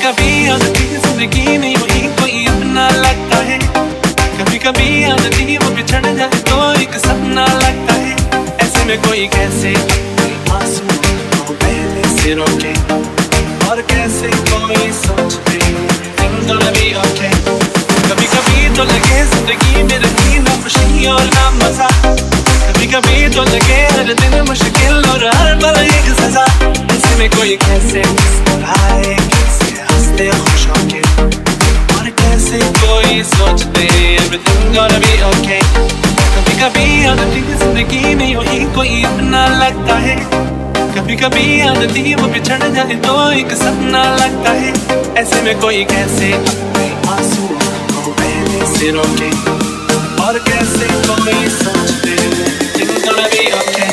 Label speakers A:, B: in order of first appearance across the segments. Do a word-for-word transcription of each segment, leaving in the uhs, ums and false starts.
A: कभी आदती जिंदगी में यूं ही कोई अपना लगता है, कभी कभी आदती वो बिछड़ जाए तो एक सपना लगता है। ऐसे में कोई कैसे आंसू को पहले से रोके, और कैसे कोई सोचते things gonna be okay। कभी कभी तो लगे जिंदगी में रही ना खुशी और ना मजा, कभी कभी तो लगे हर दिन मुश्किल और हर पल एक सजा। ऐसे में कोई कैसे मुस्कुराए, कैसे हंसते खुश होके, और कैसे कोई सोचते everything gonna be okay। कभी कभी आदती जिंदगी में यूं ही कोई अपना लगता है, कभी कभी आदती वो बिछड़ जाए तो एक सपना लगता है। ऐसे में कोई कैसे अपने आंसू को पहले से रोके, और कैसे कोई सोचते things gonna be okay।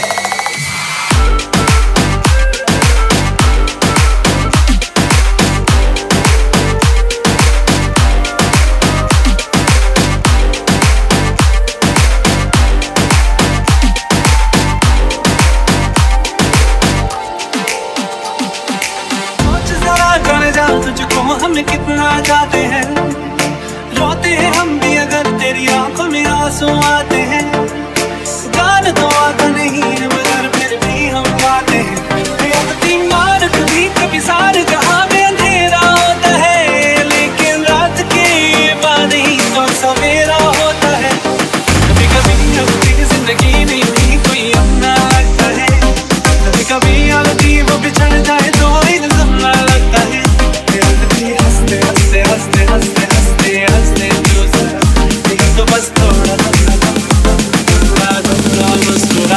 A: तुझको हम कितना चाहते हैं, रोते हैं हम भी अगर तेरी आंखों में आंसू आते हैं। जान तो आता नहीं है मगर फिर भी हम गाते हैं, बेअदबी मार कभी कभी सार जहां में अंधेरा होता है, लेकिन रात के बाद ही तो सवेरा होता है। कभी कभी अपनी जिंदगी में ही कोई अपना लगता है, कभी कभी आदती वो बिछड़ जाए तो एक सपना लगता है। हंसते हंसते हंसते हंसते हंसते हंसते तू जरा देख तो बस थोड़ा थोड़ा थोड़ा थोड़ा मुस्कुरा।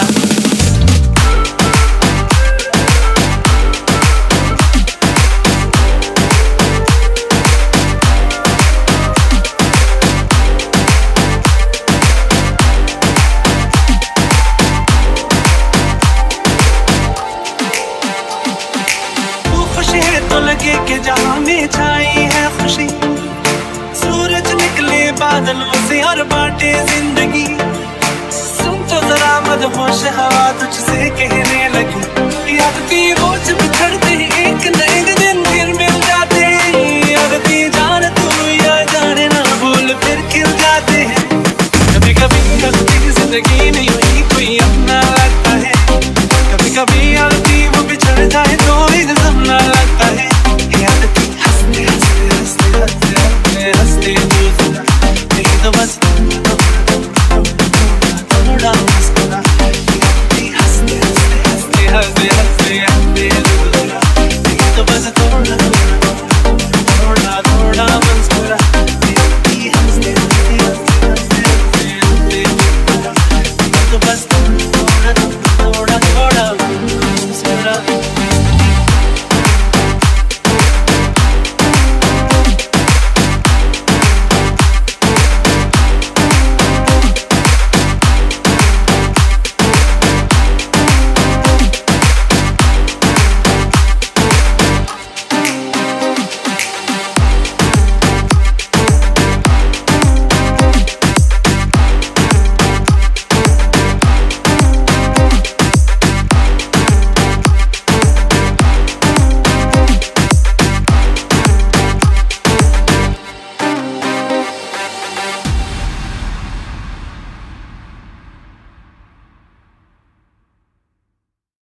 A: तू खुश है तो लगे कि जहां में छाई है खुशी, सूरज निकले बादलों से और बांटे जिंदगी। सुन तो जरा मदहोश हवा तुझसे कहने लगी, याद थी वो